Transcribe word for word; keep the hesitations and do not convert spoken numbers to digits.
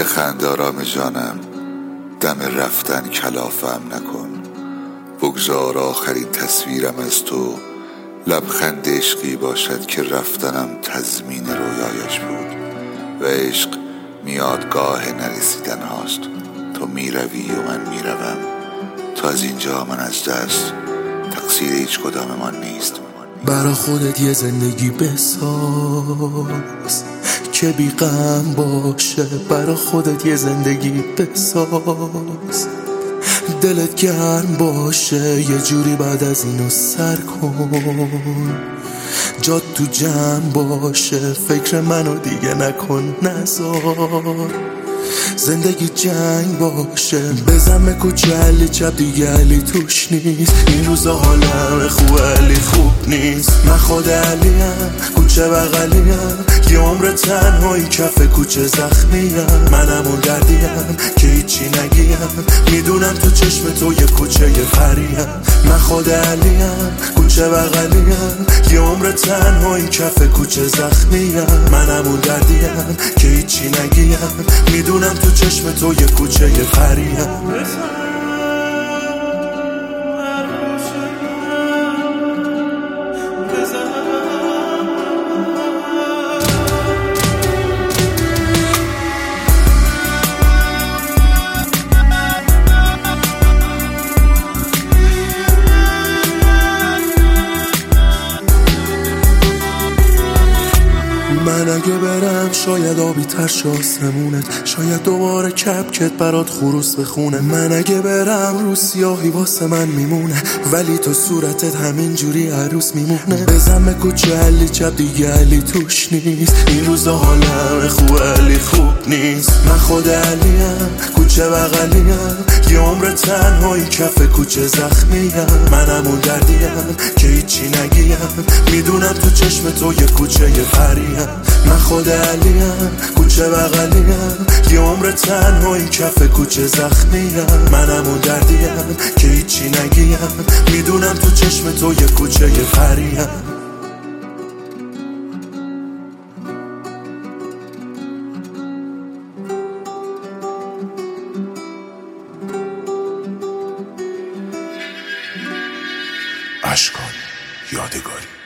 بخند آرام جانم، دم رفتن کلافم نکن. بگذار آخرین تصویرم از تو لبخند عشقی باشد که رفتنم تضمین رویایش بود. و عشق میادگاه نرسیدن هاست. تو میروی و من میروم. تا از اینجا من از دست، تقصیر هیچ کداممان نیست. برا خودت یه زندگی بساز که بی غم باشه. برا خودت یه زندگی بساز دلت گرم باشه. یه جوری بعد از اینو سر کن، جات تو جمع باشه. فکر منو دیگه نکن، نذار زندگی جنگ باشه. بزن کوچه علی چپ دیگه علی توش نیست. این روزا حالم خوب علی خوب نیست. من خود علیم، کوچه بغلیم، یه عمر تنهایی کف کوچه زخمیم. منم اون دردیم که هیچی نگیم. میدونم تو چشم تو یه کوچه یه پریم. من خود علیم، کوچه بغلیم، یه عمر تنهایی کف کوچه زخمیم. منم اون دردیم که هیچی نگیم. میدونم تو چشم تو یه کوچه یه پریم. من اگه برم شاید آبی تر شه آسمونت، شاید دوباره کپکت برات خروس بخونه. من اگه برم رو سیاهی واسه من میمونه، ولی تو صورتت همین جوری عروس میمونه. بزن به کوچه علی چپ دیگه علی توش نیست. این روزا حالم خوب علی خوب نیست. من خود علیم، کوچه بغلیم، یه عمر تنهایی کف کوچه زخمیم. منم اون دردیم که هیچی نگیم. میدونم تو چشم تو یه کوچه یه پریم. من خود علیم، کوچه بغلیم، یه عمر تنهایی کف کوچه زخمیم. منم اون دردیم که هیچی نگیم. میدونم تو چشم تو یه کوچه یه پریم. اشکان یادگاری.